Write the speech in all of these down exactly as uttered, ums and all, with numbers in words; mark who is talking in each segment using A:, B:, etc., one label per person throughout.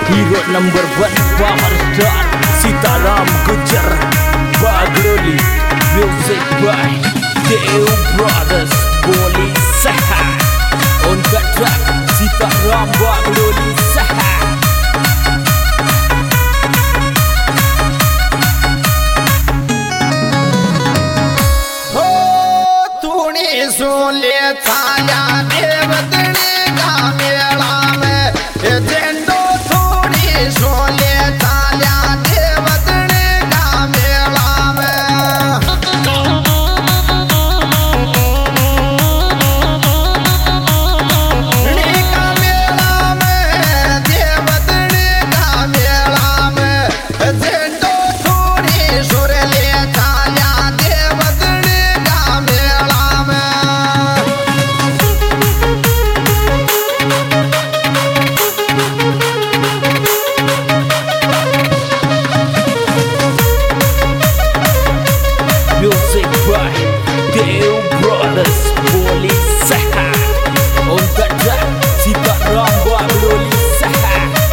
A: Hero number one power star Sitaram Gujar Bagloli. Music by Deo Brothers Boli Saha. On the track Sitaram Bagloli Saha.
B: सोले थाया देवतने का मेला में झंडो थोड़ी सोले थाया देवतने का मेला में का मेला में देवतने का मेला में झंडो थोड़ी सोले थाया देवतने का मेला में
A: Music by Deo Brothers Boli Saha. On the track Sitaram Bagloli Saha.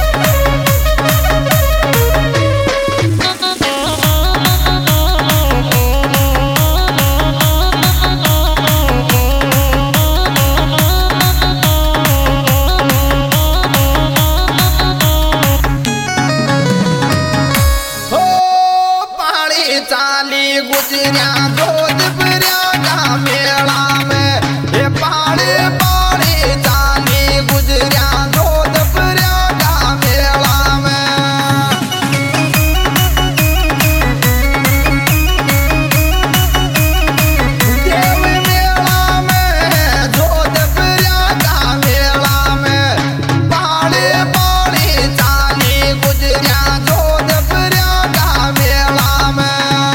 B: चाली गुजरिया दूध पिया का मेला में ये पाड़े पाड़े चाली गुजरिया दूध पिया का मेला में देव मेला में दूध पिया का मेला में पाड़े पाड़े चाली गुजरिया दूध पिया का मेला में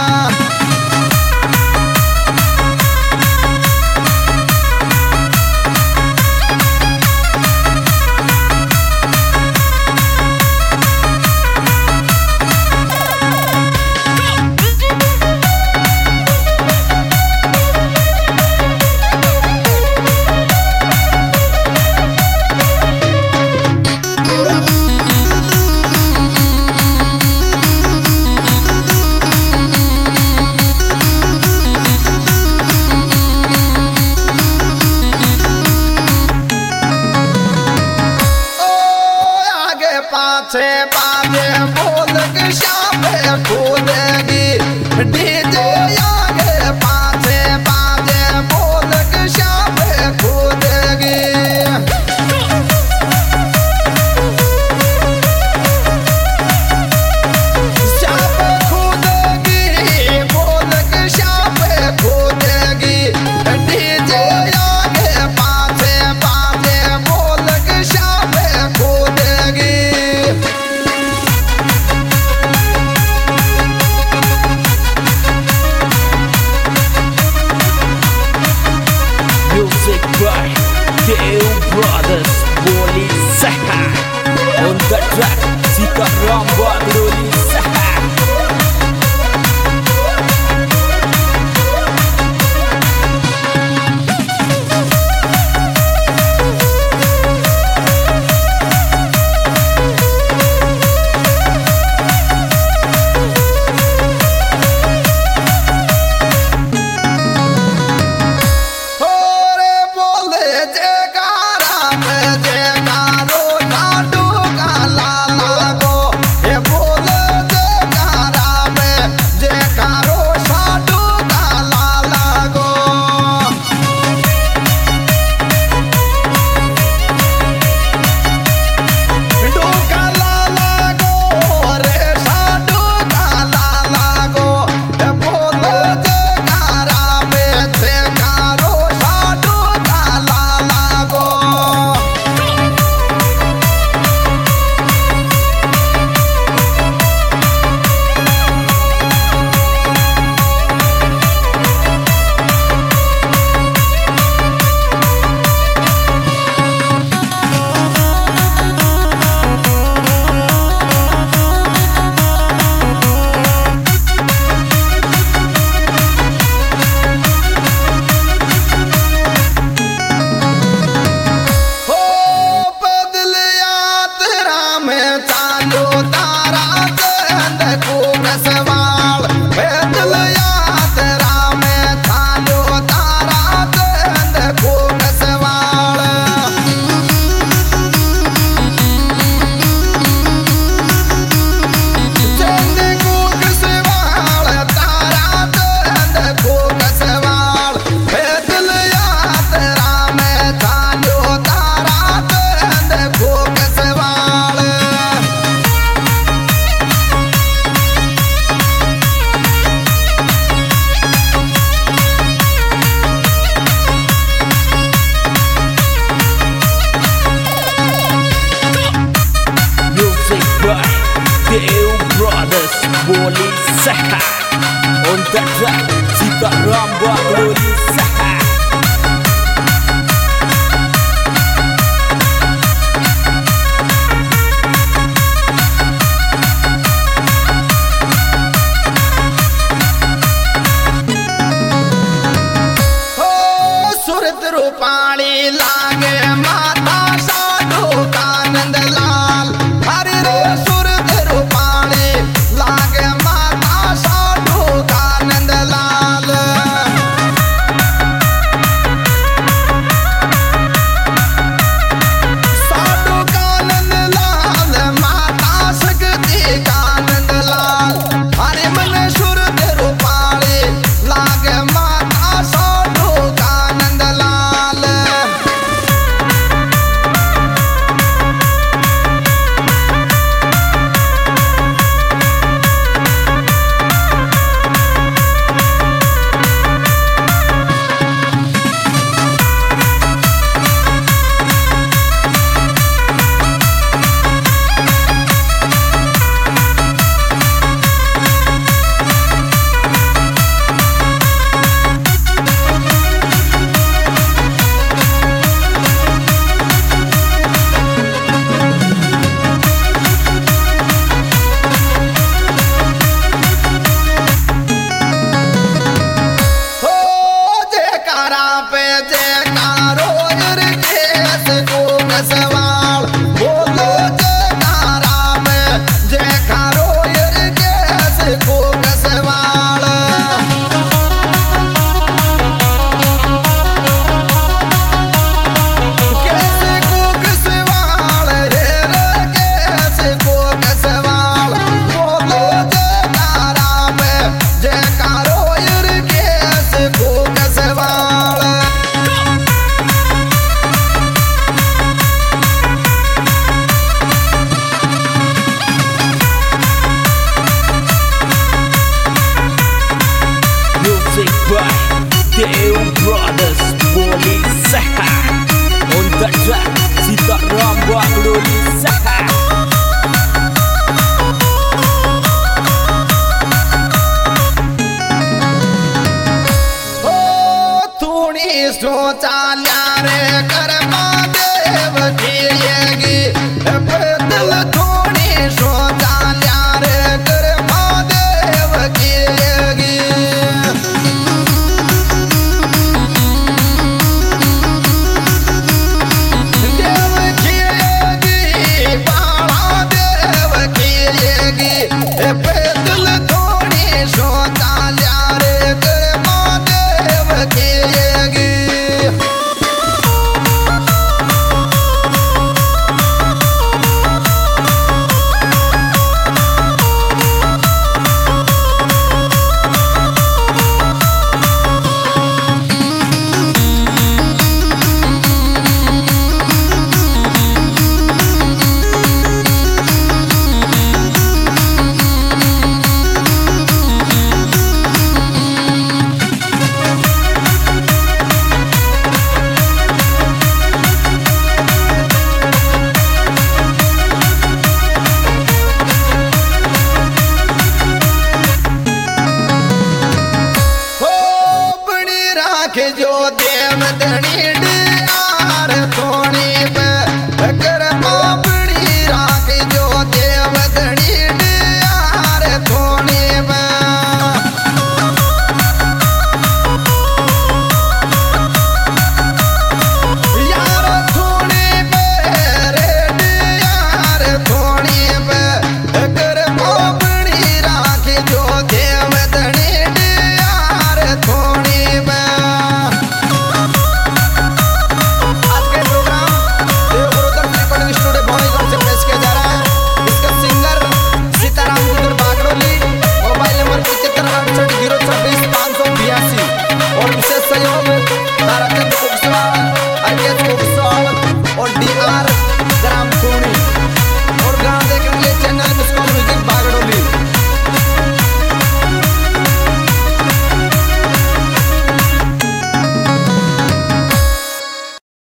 B: पाछे बाजे बोल के शाम कूदेगी डीजे आगे पाछे बाजे बोल के शाम कूदेगी शाम कूदेगी बोल के शाम कूदेगी डीजे आगे पाछे बाजे बोल के शाम कूदेगी
A: Music by Deo Brothers Boli Saha. On the track Sitaram Bagloli Saha.
B: जयकारा में जयकारो लाडू का लाला को
A: Saha. On the track, Sita Ramba Glory Saha.
B: Rupani लागे माता साधु कानंद लाल हरे रे सुरत रूपाणी लागे माता साधु कानंद लाल साधु कानंद लाल माता शक्ति कानंद लाल हरे मन सुरत रूपाणी लागे माता साधु कानंद लाल सवाल बोलो जयकारा में जयकारो यार कैसे को सवाल कैसे को सवाल रे कैसे को सवाल बोलो जयकारा में जयकारो यार कैसे को सवाल
A: Deo Brothers Glory Saha. On the track, Sita Ramba Glory Saha.
B: ओ थोड़ी सोचा रे कर